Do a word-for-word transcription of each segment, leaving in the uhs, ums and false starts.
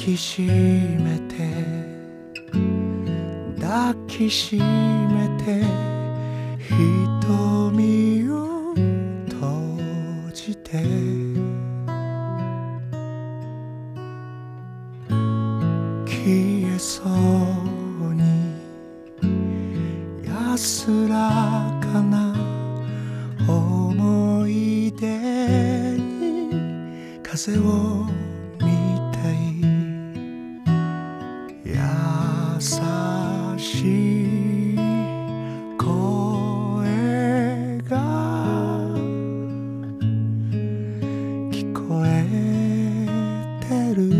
きしめて抱きしめて瞳を閉じて消えそうに安らかな思い出に風を見たい優しい声が聞こえてる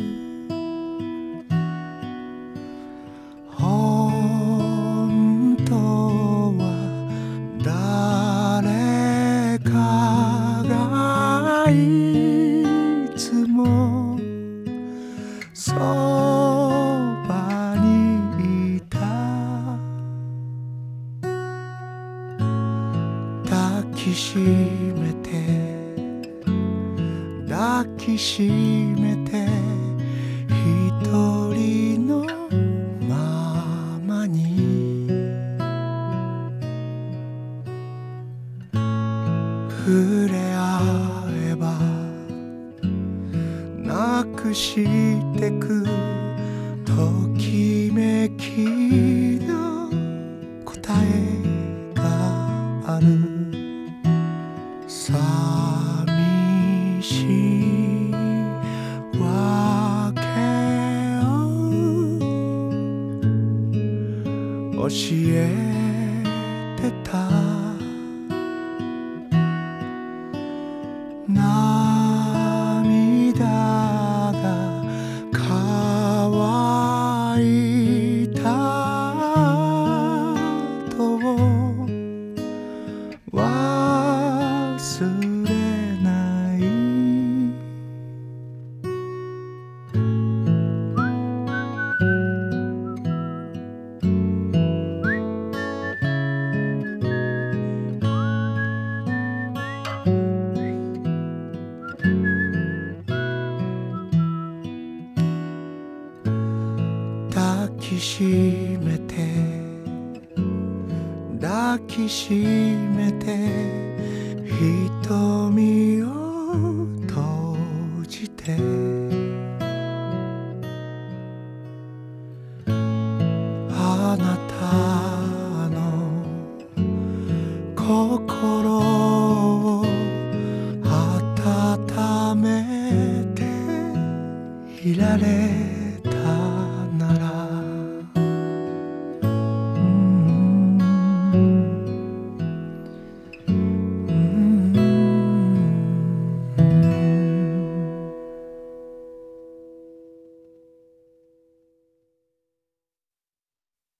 本当は誰かがいつもそばにいた抱きしめて抱きしめて一人のままに触れ合えばなくしてくときめきの答えがある寂しいわけを教えてた涙が乾いたと忘れない抱きしめて抱きしめて瞳を閉じてあなたの心を温めていられ